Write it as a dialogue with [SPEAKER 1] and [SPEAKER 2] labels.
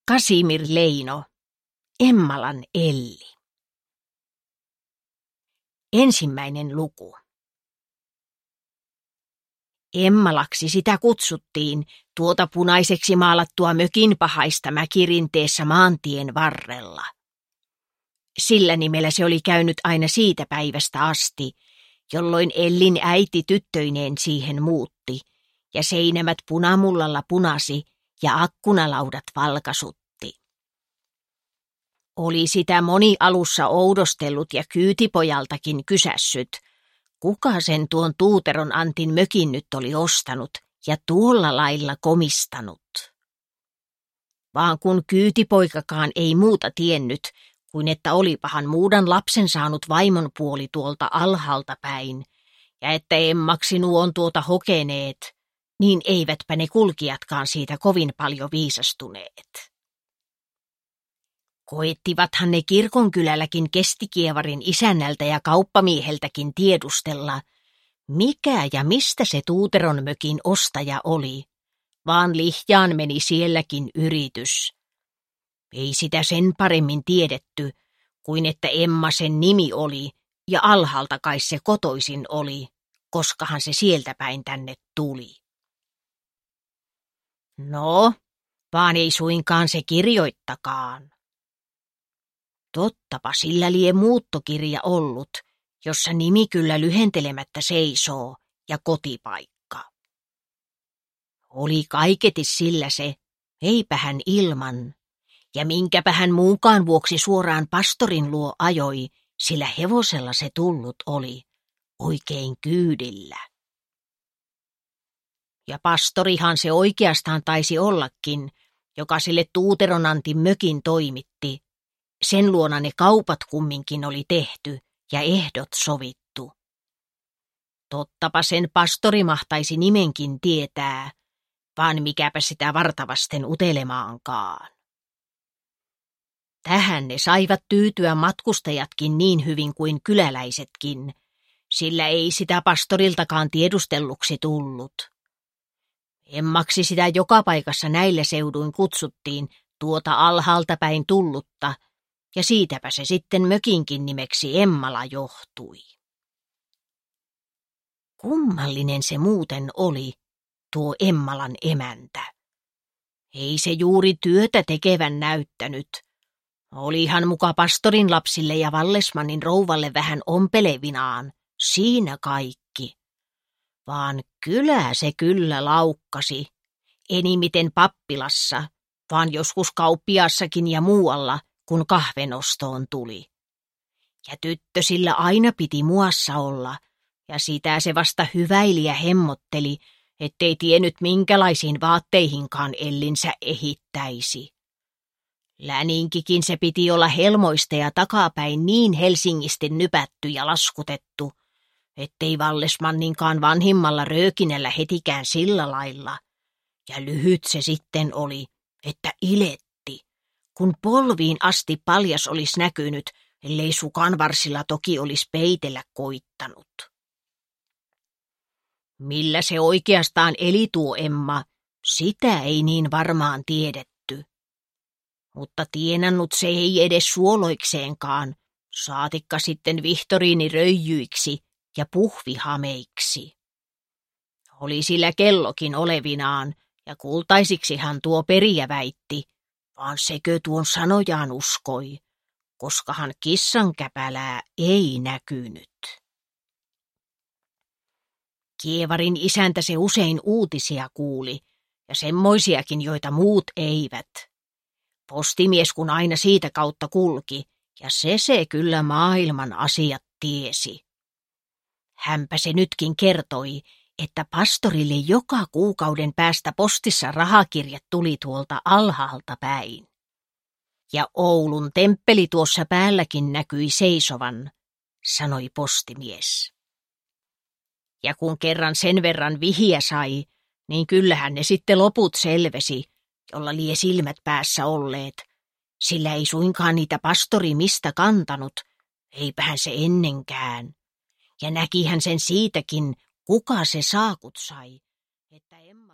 [SPEAKER 1] Kasimir Leino, Emmalan Elli. Ensimmäinen luku. Emmalaksi sitä kutsuttiin, tuota punaiseksi maalattua mökinpahaista mäkirinteessä maantien varrella. Sillä nimellä se oli käynyt aina siitä päivästä asti, jolloin Ellin äiti tyttöineen siihen muutti, ja seinämät punamullalla punasi ja akkunalaudat valkasutti. Oli sitä moni alussa oudostellut ja kyytipojaltakin kysässyt, kuka sen tuon Tuuteron Antin mökin nyt oli ostanut ja tuolla lailla komistanut. Vaan kun kyytipoikakaan ei muuta tiennyt, kuin että olipahan muudan lapsen saanut vaimon puoli tuolta alhaalta päin, ja että Emmaksi nuo tuota hokeneet, niin eivätpä ne kulkijatkaan siitä kovin paljon viisastuneet. Koettivathan ne kirkonkylälläkin Kestikievarin isännältä ja kauppamieheltäkin tiedustella, mikä ja mistä se Tuuteron mökin ostaja oli, vaan lihjaan meni sielläkin yritys. Ei sitä sen paremmin tiedetty, kuin että Emma sen nimi oli ja alhaalta kai se kotoisin oli, koskahan se sieltä päin tänne tuli. No, vaan ei suinkaan se kirjoittakaan. Tottapa sillä lie muuttokirja ollut, jossa nimi kyllä lyhentelemättä seisoo ja kotipaikka. Oli kaiketi sillä se, eipähän ilman, ja minkäpähän muunkaan vuoksi suoraan pastorin luo ajoi, sillä hevosella se tullut oli, oikein kyydillä. Ja pastorihan se oikeastaan taisi ollakin, joka sille Tuuteron Antin mökin toimitti. Sen luona ne kaupat kumminkin oli tehty ja ehdot sovittu. Tottapa sen pastori mahtaisi nimenkin tietää, vaan mikäpä sitä vartavasten utelemaankaan. Tähän ne saivat tyytyä matkustajatkin niin hyvin kuin kyläläisetkin, sillä ei sitä pastoriltakaan tiedustelluksi tullut. Emmaksi sitä joka paikassa näillä seuduin kutsuttiin tuota alhaalta päin tullutta, ja siitäpä se sitten mökinkin nimeksi Emmala johtui. Kummallinen se muuten oli, tuo Emmalan emäntä. Ei se juuri työtä tekevän näyttänyt. Olihan muka pastorin lapsille ja Vallesmannin rouvalle vähän ompelevinaan, siinä kaikki. Vaan kylä se kyllä laukkasi, enimiten pappilassa, vaan joskus kauppiaassakin ja muualla, kun kahvenostoon tuli. Ja tyttö sillä aina piti muassa olla, ja sitä se vasta hyväili ja hemmotteli, ettei tiennyt minkälaisiin vaatteihinkaan Ellinsä ehittäisi. Läninkikin se piti olla helmoista ja takapäin niin Helsingisti nypätty ja laskutettu, ettei Vallesmanninkaan vanhimmalla röökinällä hetikään sillä lailla, ja lyhyt se sitten oli, että iletti, kun polviin asti paljas olisi näkynyt, ellei sukanvarsilla toki olisi peitellä koittanut. Millä se oikeastaan eli tuo Emma, sitä ei niin varmaan tiedetty. Mutta tienannut se ei edes suoloikseenkaan, saatikka sitten vihtoriiniröijyiksi ja puhvihameiksi. Oli sillä kellokin olevinaan, ja kultaisiksihan tuo perijä väitti, vaan sekö tuon sanojaan uskoi, koskahan kissan käpälää ei näkynyt. Kievarin isäntä se usein uutisia kuuli, ja semmoisiakin, joita muut eivät. Postimies kun aina siitä kautta kulki, ja se kyllä maailman asiat tiesi. Hänpä se nytkin kertoi, että pastorille joka kuukauden päästä postissa rahakirjat tuli tuolta alhaalta päin. Ja Oulun temppeli tuossa päälläkin näkyi seisovan, sanoi postimies. Ja kun kerran sen verran vihiä sai, niin kyllähän ne sitten loput selvesi, jolla lie silmät päässä olleet, sillä ei suinkaan niitä pastori mistä kantanut, eipähän se ennenkään. Ja näkihän sen siitäkin, kuka se saakut sai, että Emma